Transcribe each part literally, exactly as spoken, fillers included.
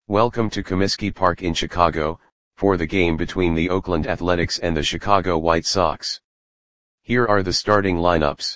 Welcome to Comiskey Park in Chicago, for the game between the Oakland Athletics and the Chicago White Sox. Here are the starting lineups.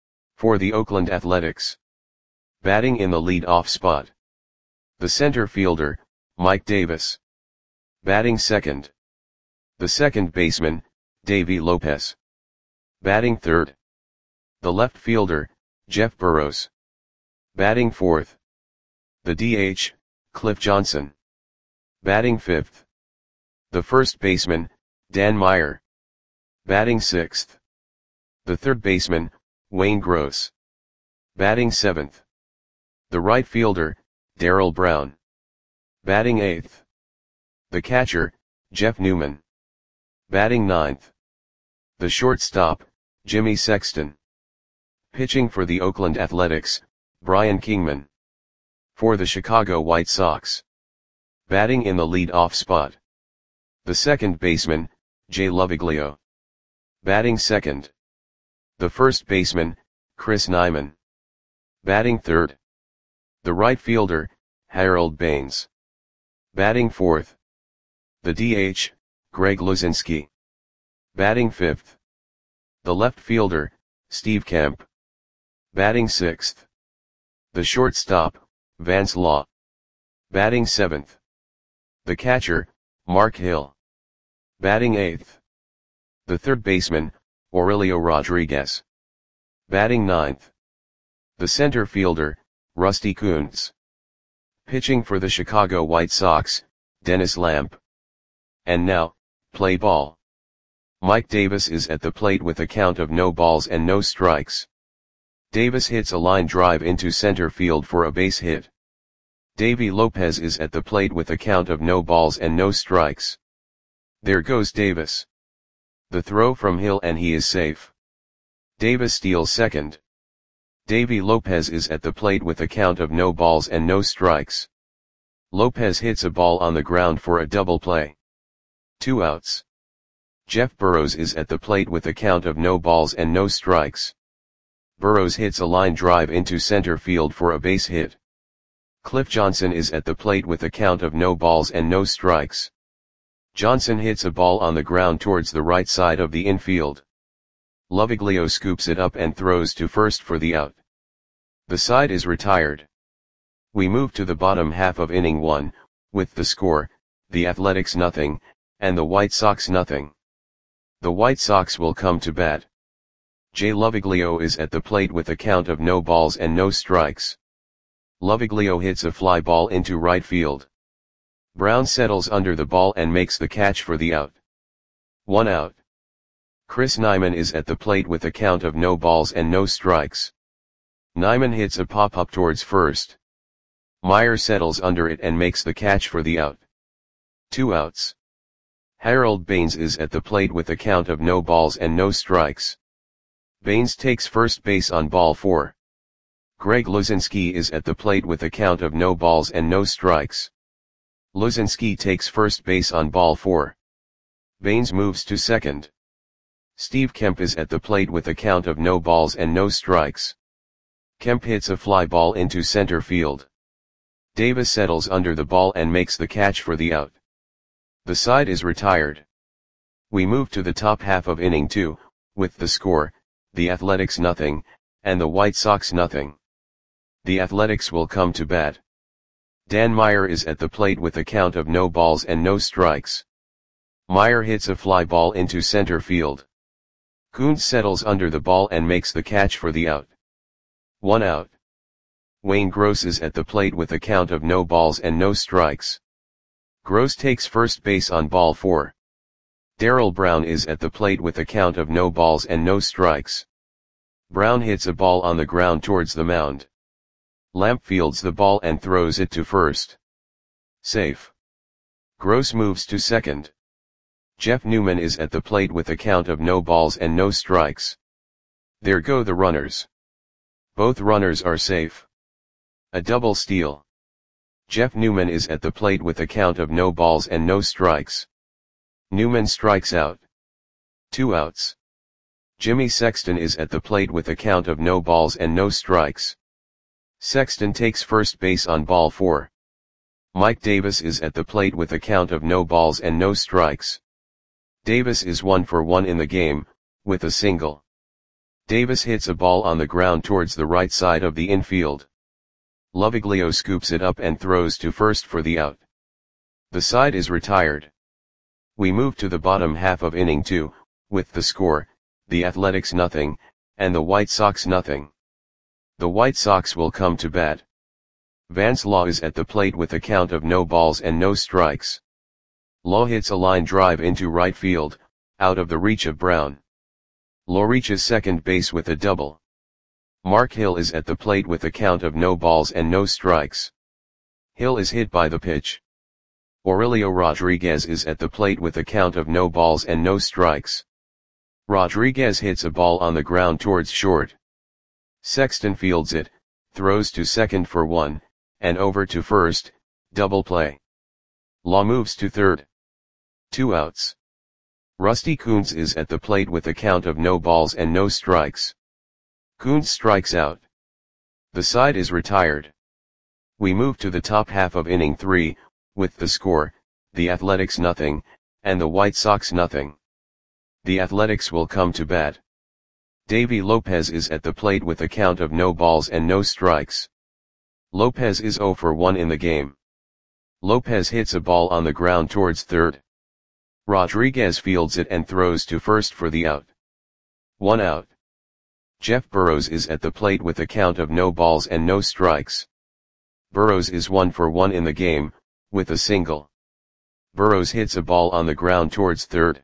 For the Oakland Athletics. Batting in the lead-off spot. The center fielder, Mike Davis. Batting second. The second baseman, Davey Lopez. Batting third. The left fielder, Jeff Burroughs. Batting fourth. The D H, Cliff Johnson. Batting fifth. The first baseman, Dan Meyer. Batting sixth. The third baseman, Wayne Gross. Batting seventh. The right fielder, Darrell Brown. Batting eighth. The catcher, Jeff Newman. Batting ninth. The shortstop, Jimmy Sexton. Pitching for the Oakland Athletics, Brian Kingman. For the Chicago White Sox. Batting in the lead-off spot. The second baseman, Jay Loviglio. Batting second. The first baseman, Chris Nyman. Batting third. The right fielder, Harold Baines. Batting fourth. The D H, Greg Luzinski. Batting fifth. The left fielder, Steve Kemp. Batting sixth. The shortstop, Vance Law. Batting seventh. The catcher, Mark Hill. Batting eighth. The third baseman, Aurelio Rodriguez. Batting ninth. The center fielder, Rusty Kuntz. Pitching for the Chicago White Sox, Dennis Lamp. And now, play ball. Mike Davis is at the plate with a count of no balls and no strikes. Davis hits a line drive into center field for a base hit. Davey Lopez is at the plate with a count of no balls and no strikes. There goes Davis. The throw from Hill and he is safe. Davis steals second. Davey Lopez is at the plate with a count of no balls and no strikes. Lopez hits a ball on the ground for a double play. Two outs. Jeff Burroughs is at the plate with a count of no balls and no strikes. Burroughs hits a line drive into center field for a base hit. Cliff Johnson is at the plate with a count of no balls and no strikes. Johnson hits a ball on the ground towards the right side of the infield. Loviglio scoops it up and throws to first for the out. The side is retired. We move to the bottom half of inning one, with the score, the Athletics nothing, and the White Sox nothing. The White Sox will come to bat. Jay Loviglio is at the plate with a count of no balls and no strikes. Loviglio hits a fly ball into right field. Brown settles under the ball and makes the catch for the out. One out. Chris Nyman is at the plate with a count of no balls and no strikes. Nyman hits a pop-up towards first. Meyer settles under it and makes the catch for the out. Two outs. Harold Baines is at the plate with a count of no balls and no strikes. Baines takes first base on ball four. Greg Luzinski is at the plate with a count of no balls and no strikes. Luzinski takes first base on ball four. Baines moves to second. Steve Kemp is at the plate with a count of no balls and no strikes. Kemp hits a fly ball into center field. Davis settles under the ball and makes the catch for the out. The side is retired. We move to the top half of inning two, with the score, the Athletics nothing, and the White Sox nothing. The Athletics will come to bat. Dan Meyer is at the plate with a count of no balls and no strikes. Meyer hits a fly ball into center field. Kuntz settles under the ball and makes the catch for the out. One out. Wayne Gross is at the plate with a count of no balls and no strikes. Gross takes first base on ball four. Darrell Brown is at the plate with a count of no balls and no strikes. Brown hits a ball on the ground towards the mound. Lamp fields the ball and throws it to first. Safe. Gross moves to second. Jeff Newman is at the plate with a count of no balls and no strikes. There go the runners. Both runners are safe. A double steal. Jeff Newman is at the plate with a count of no balls and no strikes. Newman strikes out. Two outs. Jimmy Sexton is at the plate with a count of no balls and no strikes. Sexton takes first base on ball four. Mike Davis is at the plate with a count of no balls and no strikes. Davis is one for one in the game, with a single. Davis hits a ball on the ground towards the right side of the infield. Loviglio scoops it up and throws to first for the out. The side is retired. We move to the bottom half of inning two, with the score, the Athletics nothing, and the White Sox nothing. The White Sox will come to bat. Vance Law is at the plate with a count of no balls and no strikes. Law hits a line drive into right field, out of the reach of Brown. Law reaches second base with a double. Mark Hill is at the plate with a count of no balls and no strikes. Hill is hit by the pitch. Aurelio Rodriguez is at the plate with a count of no balls and no strikes. Rodriguez hits a ball on the ground towards short. Sexton fields it, throws to second for one, and over to first, double play. Law moves to third. Two outs. Rusty Kuntz is at the plate with a count of no balls and no strikes. Kuntz strikes out. The side is retired. We move to the top half of inning three, with the score, the Athletics nothing, and the White Sox nothing. The Athletics will come to bat. Davy Lopez is at the plate with a count of no balls and no strikes. Lopez is zero for one in the game. Lopez hits a ball on the ground towards third. Rodriguez fields it and throws to first for the out. One out. Jeff Burrows is at the plate with a count of no balls and no strikes. Burrows is one for one in the game, with a single. Burrows hits a ball on the ground towards third.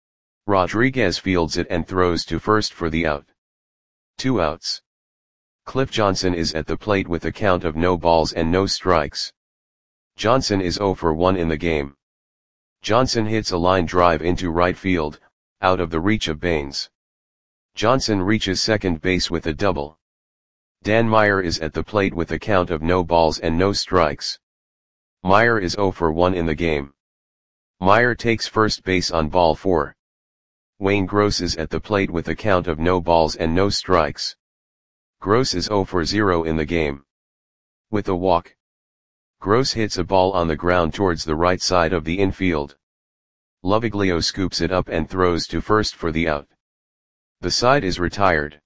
Rodriguez fields it and throws to first for the out. Two outs. Cliff Johnson is at the plate with a count of no balls and no strikes. Johnson is zero for one in the game. Johnson hits a line drive into right field, out of the reach of Baines. Johnson reaches second base with a double. Dan Meyer is at the plate with a count of no balls and no strikes. Meyer is zero for one in the game. Meyer takes first base on ball four. Wayne Gross is at the plate with a count of no balls and no strikes. Gross is zero for zero in the game. With a walk. Gross hits a ball on the ground towards the right side of the infield. Loviglio scoops it up and throws to first for the out. The side is retired.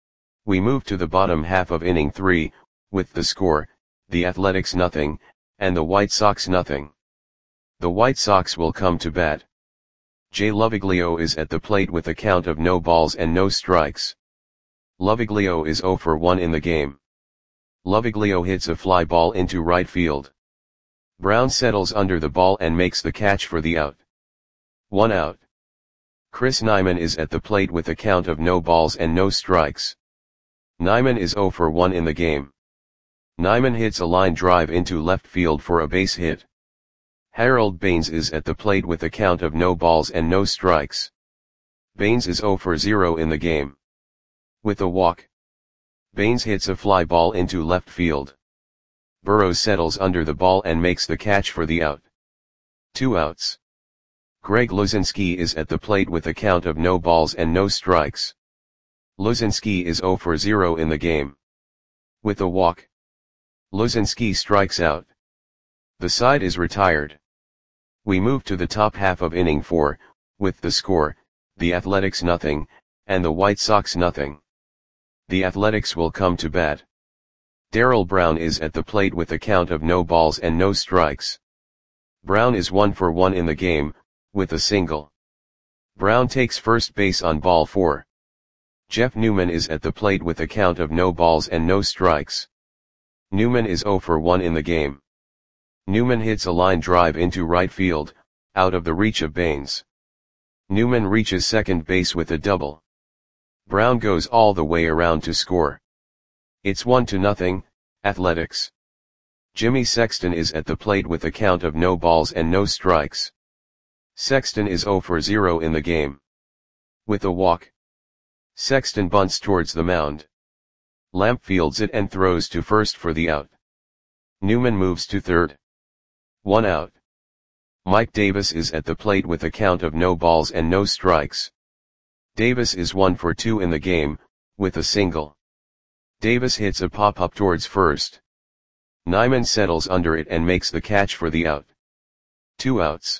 We move to the bottom half of inning three, with the score, the Athletics nothing, and the White Sox nothing. The White Sox will come to bat. Jay Loviglio is at the plate with a count of no balls and no strikes. Loviglio is zero for one in the game. Loviglio hits a fly ball into right field. Brown settles under the ball and makes the catch for the out. One out. Chris Nyman is at the plate with a count of no balls and no strikes. Nyman is zero for one in the game. Nyman hits a line drive into left field for a base hit. Harold Baines is at the plate with a count of no balls and no strikes. Baines is zero for zero in the game. With a walk. Baines hits a fly ball into left field. Burrows settles under the ball and makes the catch for the out. Two outs. Greg Luzinski is at the plate with a count of no balls and no strikes. Luzinski is zero for zero in the game. With a walk. Luzinski strikes out. The side is retired. We move to the top half of inning four, with the score, the Athletics nothing, and the White Sox nothing. The Athletics will come to bat. Darrell Brown is at the plate with a count of no balls and no strikes. Brown is one for one in the game, with a single. Brown takes first base on ball four. Jeff Newman is at the plate with a count of no balls and no strikes. Newman is zero for one in the game. Newman hits a line drive into right field, out of the reach of Baines. Newman reaches second base with a double. Brown goes all the way around to score. It's one to nothing, Athletics. Jimmy Sexton is at the plate with a count of no balls and no strikes. Sexton is zero for zero in the game. With a walk. Sexton bunts towards the mound. Lamp fields it and throws to first for the out. Newman moves to third. One out. Mike Davis is at the plate with a count of no balls and no strikes. Davis is one for two in the game, with a single. Davis hits a pop-up towards first. Nyman settles under it and makes the catch for the out. Two outs.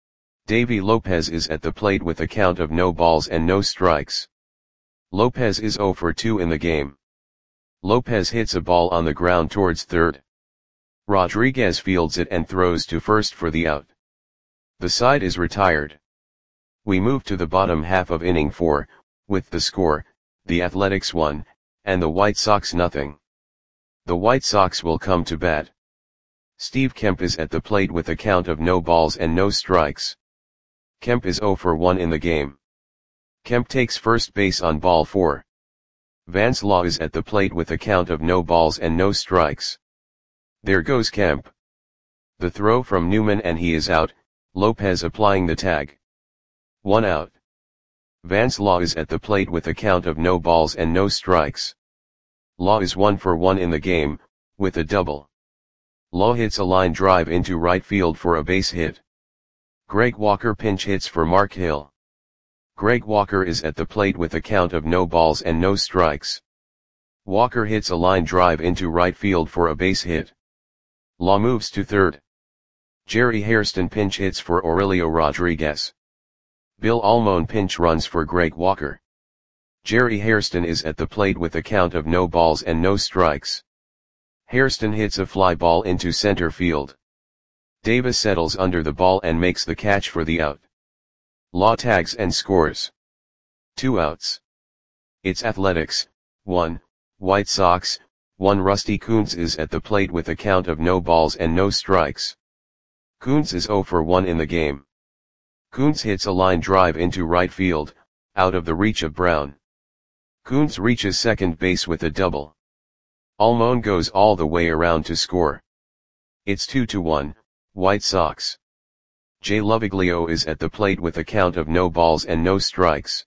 Davy Lopez is at the plate with a count of no balls and no strikes. Lopez is oh for two in the game. Lopez hits a ball on the ground towards third. Rodriguez fields it and throws to first for the out. The side is retired. We move to the bottom half of inning four, with the score, the Athletics one, and the White Sox nothing. The White Sox will come to bat. Steve Kemp is at the plate with a count of no balls and no strikes. Kemp is oh for one in the game. Kemp takes first base on ball four. Vance Law is at the plate with a count of no balls and no strikes. There goes Kemp. The throw from Newman and he is out, Lopez applying the tag. One out. Vance Law is at the plate with a count of no balls and no strikes. Law is one for one in the game, with a double. Law hits a line drive into right field for a base hit. Greg Walker pinch hits for Mark Hill. Greg Walker is at the plate with a count of no balls and no strikes. Walker hits a line drive into right field for a base hit. Law moves to third. Jerry Hairston pinch hits for Aurelio Rodriguez. Bill Almon pinch runs for Greg Walker. Jerry Hairston is at the plate with a count of no balls and no strikes. Hairston hits a fly ball into center field. Davis settles under the ball and makes the catch for the out. Law tags and scores. Two outs. It's Athletics, one, White Sox, one. Rusty Kuntz is at the plate with a count of no balls and no strikes. Kuntz is oh for one in the game. Kuntz hits a line drive into right field, out of the reach of Brown. Kuntz reaches second base with a double. Almon goes all the way around to score. It's two to one, White Sox. Jay Loviglio is at the plate with a count of no balls and no strikes.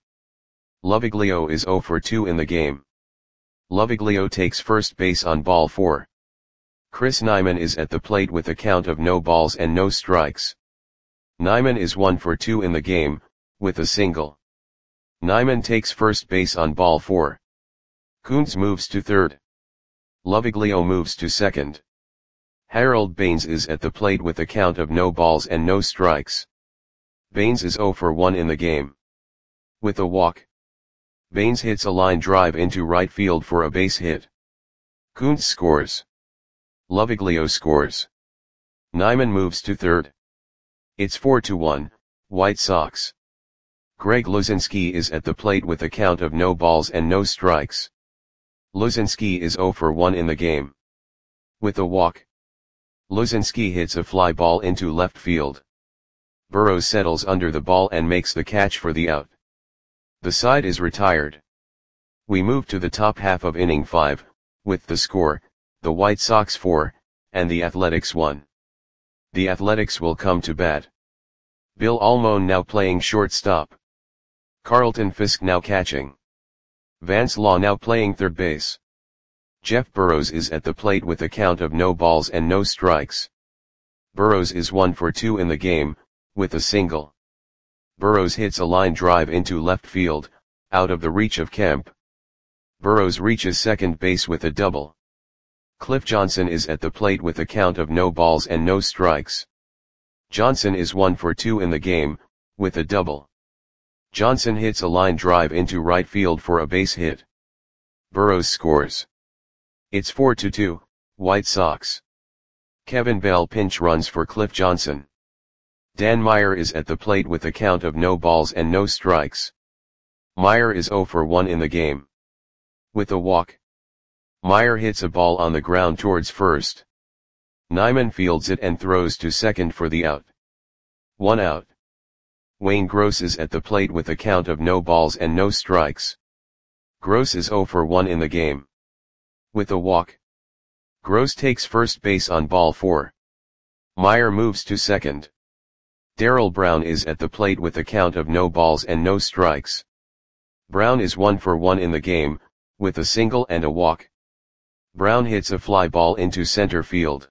Loviglio is oh for two in the game. Loviglio takes first base on ball four. Chris Nyman is at the plate with a count of no balls and no strikes. Nyman is one for two in the game, with a single. Nyman takes first base on ball four. Kuntz moves to third. Loviglio moves to second. Harold Baines is at the plate with a count of no balls and no strikes. Baines is oh for one in the game. With a walk. Baines hits a line drive into right field for a base hit. Kuntz scores. Loviglio scores. Nyman moves to third. It's four to one, White Sox. Greg Luzinski is at the plate with a count of no balls and no strikes. Luzinski is oh for one in the game. With a walk. Luzinski hits a fly ball into left field. Burrows settles under the ball and makes the catch for the out. The side is retired. We move to the top half of inning five, with the score, the White Sox four, and the Athletics one. The Athletics will come to bat. Bill Almon now playing shortstop. Carlton Fisk now catching. Vance Law now playing third base. Jeff Burrows is at the plate with a count of no balls and no strikes. Burrows is one for two in the game, with a single. Burrows hits a line drive into left field, out of the reach of Kemp. Burrows reaches second base with a double. Cliff Johnson is at the plate with a count of no balls and no strikes. Johnson is one for two in the game, with a double. Johnson hits a line drive into right field for a base hit. Burrows scores. It's four to two, White Sox. Kevin Bell pinch runs for Cliff Johnson. Dan Meyer is at the plate with a count of no balls and no strikes. Meyer is oh for one in the game. With a walk. Meyer hits a ball on the ground towards first. Nyman fields it and throws to second for the out. One out. Wayne Gross is at the plate with a count of no balls and no strikes. Gross is oh for one in the game. With a walk. Gross takes first base on ball four. Meyer moves to second. Darrell Brown is at the plate with a count of no balls and no strikes. Brown is one for one in the game, with a single and a walk. Brown hits a fly ball into center field.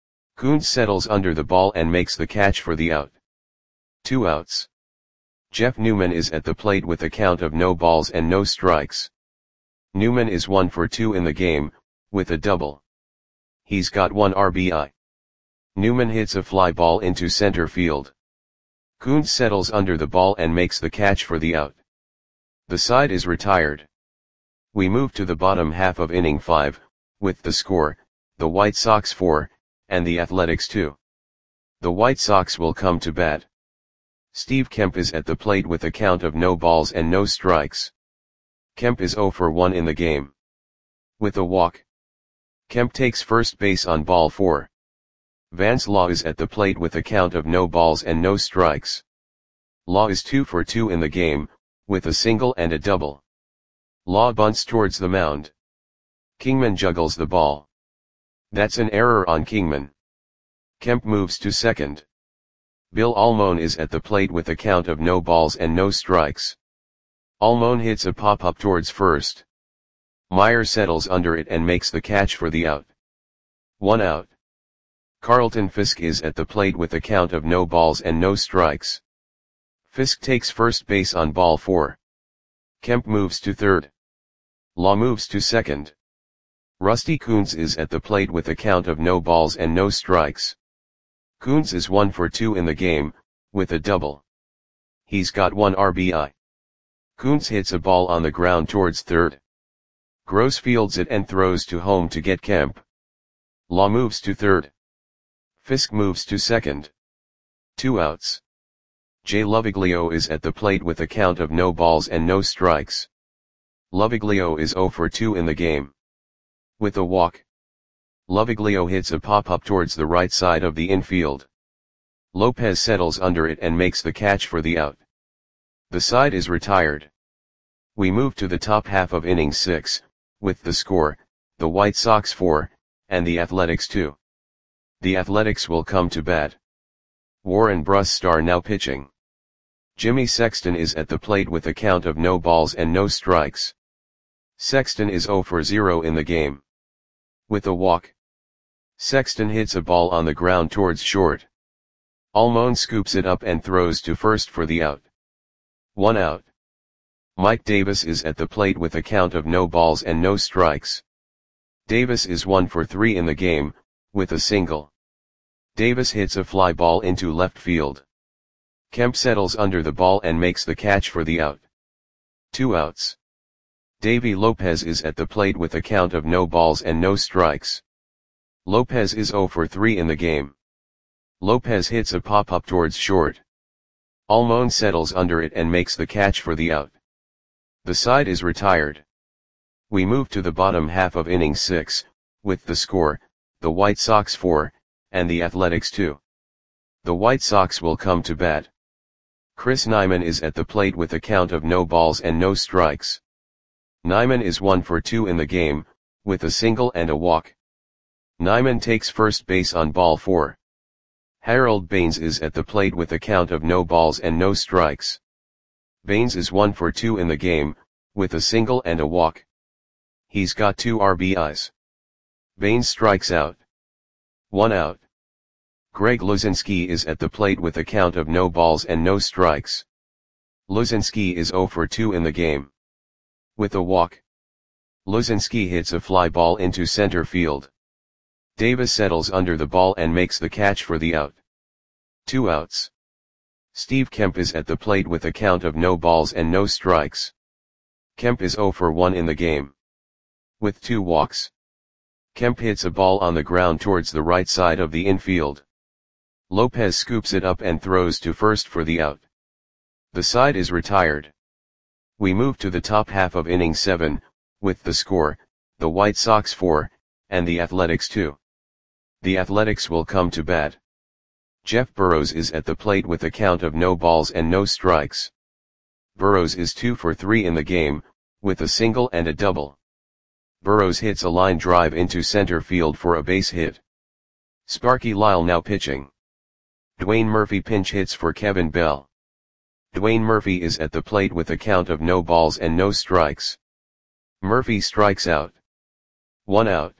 Kuntz settles under the ball and makes the catch for the out. Two outs. Jeff Newman is at the plate with a count of no balls and no strikes. Newman is one for two in the game, with a double. He's got one R B I. Newman hits a fly ball into center field. Coons settles under the ball and makes the catch for the out. The side is retired. We move to the bottom half of inning five, with the score, the White Sox four, and the Athletics two. The White Sox will come to bat. Steve Kemp is at the plate with a count of no balls and no strikes. Kemp is oh for one in the game. With a walk. Kemp takes first base on ball four. Vance Law is at the plate with a count of no balls and no strikes. Law is two for two in the game, with a single and a double. Law bunts towards the mound. Kingman juggles the ball. That's an error on Kingman. Kemp moves to second. Bill Almon is at the plate with a count of no balls and no strikes. Almon hits a pop-up towards first. Meyer settles under it and makes the catch for the out. One out. Carlton Fisk is at the plate with a count of no balls and no strikes. Fisk takes first base on ball four. Kemp moves to third. Law moves to second. Rusty Coons is at the plate with a count of no balls and no strikes. Coons is one for two in the game, with a double. He's got one R B I. Coons hits a ball on the ground towards third. Gross fields it and throws to home to get Kemp. Law moves to third. Fisk moves to second. Two outs. Jay Loviglio is at the plate with a count of no balls and no strikes. Loviglio is oh for two in the game. With a walk. Loviglio hits a pop-up towards the right side of the infield. Lopez settles under it and makes the catch for the out. The side is retired. We move to the top half of inning six, with the score, the White Sox four, and the Athletics two. The Athletics will come to bat. Warren Brustar now pitching. Jimmy Sexton is at the plate with a count of no balls and no strikes. Sexton is oh for zero in the game. With a walk. Sexton hits a ball on the ground towards short. Almon scoops it up and throws to first for the out. One out. Mike Davis is at the plate with a count of no balls and no strikes. Davis is one for three in the game, with a single. Davis hits a fly ball into left field. Kemp settles under the ball and makes the catch for the out. Two outs. Davy Lopez is at the plate with a count of no balls and no strikes. Lopez is oh for three in the game. Lopez hits a pop-up towards short. Almon settles under it and makes the catch for the out. The side is retired. We move to the bottom half of inning six, with the score, the White Sox four, and the Athletics two. The White Sox will come to bat. Chris Nyman is at the plate with a count of no balls and no strikes. Nyman is one for two in the game, with a single and a walk. Nyman takes first base on ball four. Harold Baines is at the plate with a count of no balls and no strikes. Baines is one for two in the game, with a single and a walk. He's got two R B Is. Baines strikes out. One out. Greg Luzinski is at the plate with a count of no balls and no strikes. Luzinski is oh for two in the game. With a walk. Luzinski hits a fly ball into center field. Davis settles under the ball and makes the catch for the out. Two outs. Steve Kemp is at the plate with a count of no balls and no strikes. Kemp is oh for one in the game. With two walks. Kemp hits a ball on the ground towards the right side of the infield. Lopez scoops it up and throws to first for the out. The side is retired. We move to the top half of inning seven, with the score, the White Sox four, and the Athletics two. The Athletics will come to bat. Jeff Burrows is at the plate with a count of no balls and no strikes. Burrows is two for three in the game, with a single and a double. Burrows hits a line drive into center field for a base hit. Sparky Lyle now pitching. Dwayne Murphy pinch hits for Kevin Bell. Dwayne Murphy is at the plate with a count of no balls and no strikes. Murphy strikes out. One out.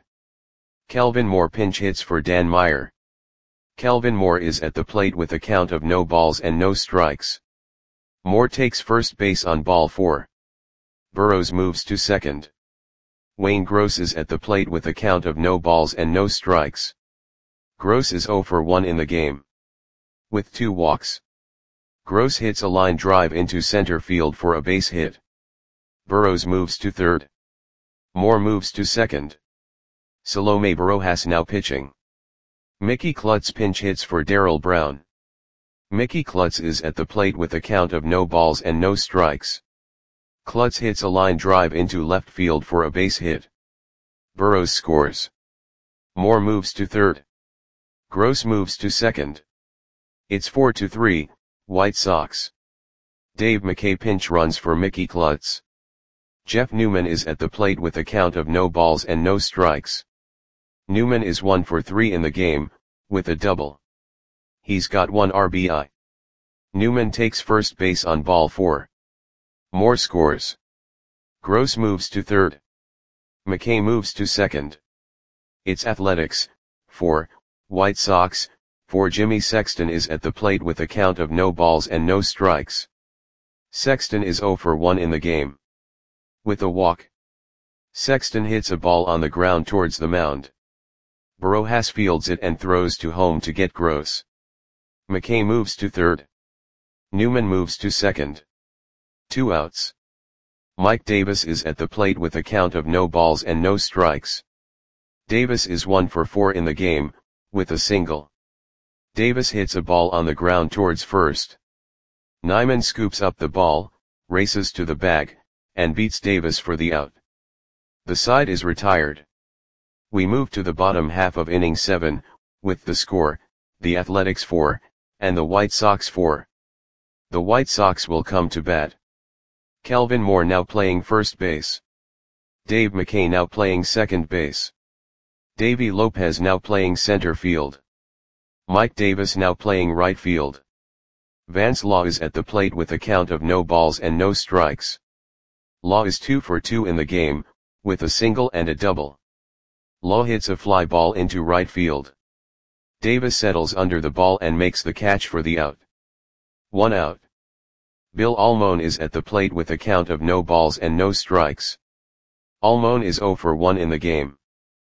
Kelvin Moore pinch hits for Dan Meyer. Kelvin Moore is at the plate with a count of no balls and no strikes. Moore takes first base on ball four. Burrows moves to second. Wayne Gross is at the plate with a count of no balls and no strikes. Gross is zero for one in the game. With two walks. Gross hits a line drive into center field for a base hit. Burrows moves to third. Moore moves to second. Salome Barojas now pitching. Mickey Klutz pinch hits for Darrell Brown. Mickey Klutz is at the plate with a count of no balls and no strikes. Klutz hits a line drive into left field for a base hit. Burrows scores. Moore moves to third. Gross moves to second. It's four to three, White Sox. Dave McKay pinch runs for Mickey Klutz. Jeff Newman is at the plate with a count of no balls and no strikes. Newman is one for three in the game, with a double. He's got one R B I. Newman takes first base on ball four. Moore scores. Gross moves to third. McKay moves to second. It's Athletics, four, White Sox, four. Jimmy Sexton is at the plate with a count of no balls and no strikes. Sexton is zero for one in the game. With a walk. Sexton hits a ball on the ground towards the mound. Barojas fields it and throws to home to get Gross. McKay moves to third. Newman moves to second. Two outs. Mike Davis is at the plate with a count of no balls and no strikes. Davis is one for four in the game, with a single. Davis hits a ball on the ground towards first. Nyman scoops up the ball, races to the bag, and beats Davis for the out. The side is retired. We move to the bottom half of inning seven, with the score, the Athletics four, and the White Sox four. The White Sox will come to bat. Kelvin Moore now playing first base. Dave McKay now playing second base. Davey Lopez now playing center field. Mike Davis now playing right field. Vance Law is at the plate with a count of no balls and no strikes. Law is two for two in the game, with a single and a double. Law hits a fly ball into right field. Davis settles under the ball and makes the catch for the out. One out. Bill Almon is at the plate with a count of no balls and no strikes. Almon is zero for one in the game.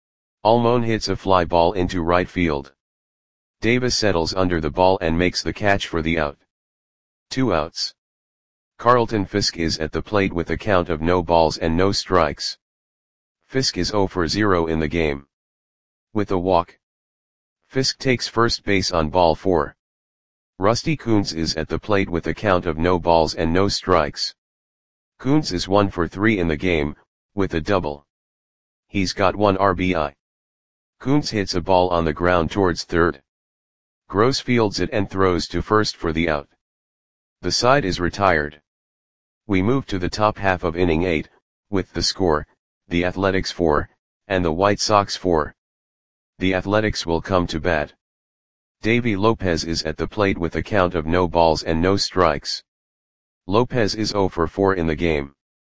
Almon hits a fly ball into right field. Davis settles under the ball and makes the catch for the out. Two outs. Carlton Fisk is at the plate with a count of no balls and no strikes. Fisk is zero for zero in the game. With a walk. Fisk takes first base on ball four. Rusty Kuntz is at the plate with a count of no balls and no strikes. Kuntz is one for three in the game, with a double. He's got one R B I. Kuntz hits a ball on the ground towards third. Gross fields it and throws to first for the out. The side is retired. We move to the top half of inning eight, with the score, the Athletics four, and the White Sox four. The Athletics will come to bat. Davey Lopez is at the plate with a count of no balls and no strikes. Lopez is zero for four in the game.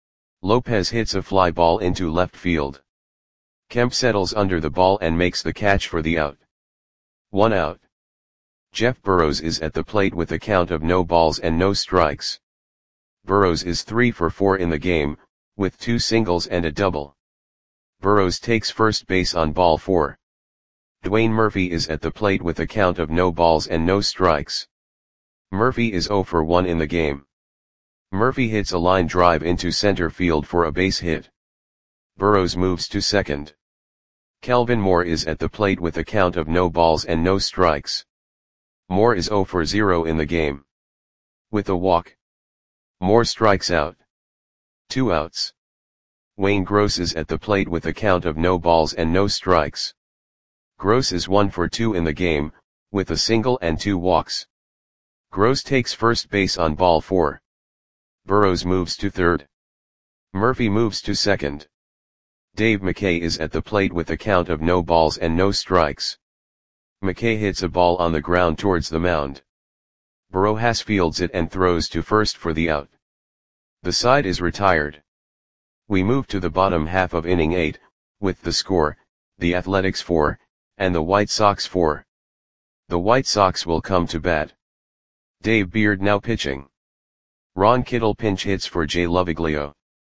Lopez hits a fly ball into left field. Kemp settles under the ball and makes the catch for the out. One out. Jeff Burrows is at the plate with a count of no balls and no strikes. Burrows is three for four in the game, with two singles and a double. Burrows takes first base on ball four. Dwayne Murphy is at the plate with a count of no balls and no strikes. Murphy is zero for one in the game. Murphy hits a line drive into center field for a base hit. Burrows moves to second. Kelvin Moore is at the plate with a count of no balls and no strikes. Moore is zero for zero in the game. With a walk. Moore strikes out. Two outs. Wayne Gross is at the plate with a count of no balls and no strikes. Gross is one for two in the game, with a single and two walks. Gross takes first base on ball four. Burrows moves to third. Murphy moves to second. Dave McKay is at the plate with a count of no balls and no strikes. McKay hits a ball on the ground towards the mound. Barojas fields it and throws to first for the out. The side is retired. We move to the bottom half of inning eight, with the score, the Athletics four, and the White Sox four. The White Sox will come to bat. Dave Beard now pitching. Ron Kittle pinch hits for Jay Loviglio.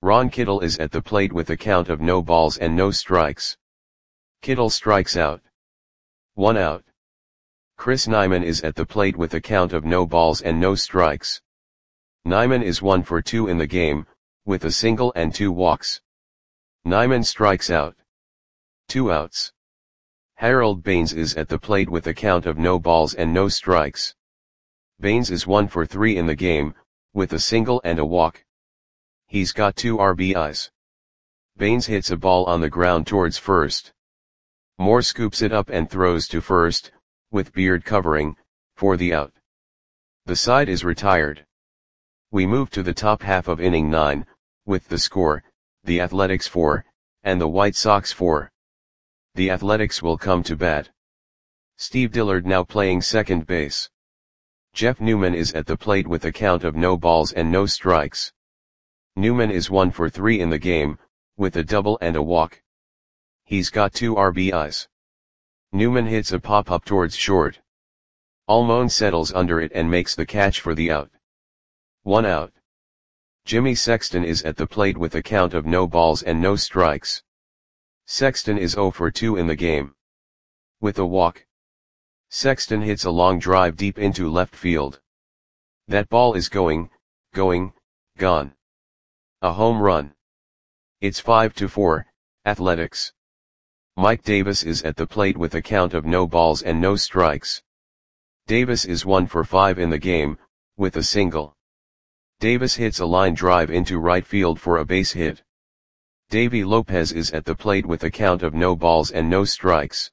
Ron Kittle is at the plate with a count of no balls and no strikes. Kittle strikes out. One out. Chris Nyman is at the plate with a count of no balls and no strikes. Nyman is one for two in the game, with a single and two walks. Nyman strikes out. Two outs. Harold Baines is at the plate with a count of no balls and no strikes. Baines is one for three in the game, with a single and a walk. He's got two R B Is. Baines hits a ball on the ground towards first. Moore scoops it up and throws to first, with Beard covering, for the out. The side is retired. We move to the top half of inning nine, with the score, the Athletics four, and the White Sox four. The Athletics will come to bat. Steve Dillard now playing second base. Jeff Newman is at the plate with a count of no balls and no strikes. Newman is one for three in the game, with a double and a walk. He's got two R B Is. Newman hits a pop-up towards short. Almon settles under it and makes the catch for the out. One out. Jimmy Sexton is at the plate with a count of no balls and no strikes. Sexton is zero for two in the game. With a walk. Sexton hits a long drive deep into left field. That ball is going, going, gone. A home run. It's five to four, Athletics. Mike Davis is at the plate with a count of no balls and no strikes. Davis is one for five in the game, with a single. Davis hits a line drive into right field for a base hit. Davy Lopez is at the plate with a count of no balls and no strikes.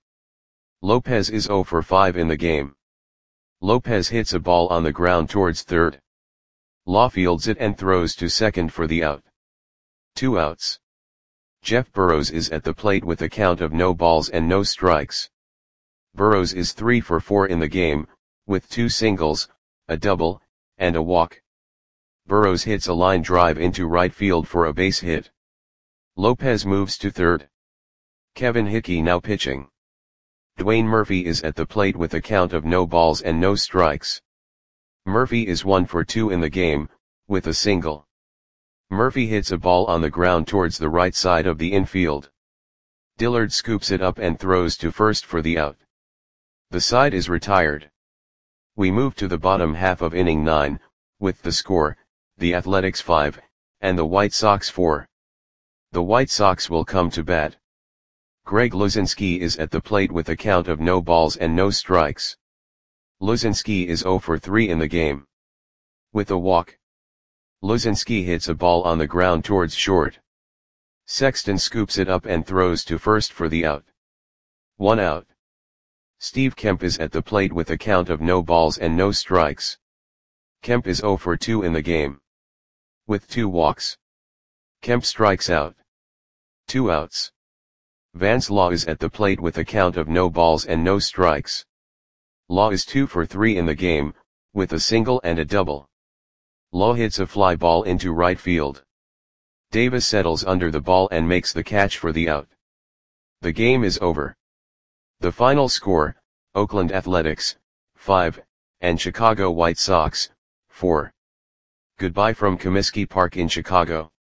Lopez is zero for five in the game. Lopez hits a ball on the ground towards third. Law fields it and throws to second for the out. Two outs. Jeff Burrows is at the plate with a count of no balls and no strikes. Burrows is three for four in the game, with two singles, a double, and a walk. Burrows hits a line drive into right field for a base hit. Lopez moves to third. Kevin Hickey now pitching. Dwayne Murphy is at the plate with a count of no balls and no strikes. Murphy is one for two in the game, with a single. Murphy hits a ball on the ground towards the right side of the infield. Dillard scoops it up and throws to first for the out. The side is retired. We move to the bottom half of inning nine, with the score, the Athletics five, and the White Sox four. The White Sox will come to bat. Greg Luzinski is at the plate with a count of no balls and no strikes. Luzinski is zero for three in the game. With a walk. Luzinski hits a ball on the ground towards short. Sexton scoops it up and throws to first for the out. One out. Steve Kemp is at the plate with a count of no balls and no strikes. Kemp is zero for two in the game. With two walks. Kemp strikes out. Two outs. Vance Law is at the plate with a count of no balls and no strikes. Law is two for three in the game, with a single and a double. Law hits a fly ball into right field. Davis settles under the ball and makes the catch for the out. The game is over. The final score, Oakland Athletics, five, and Chicago White Sox, four. Goodbye from Comiskey Park in Chicago.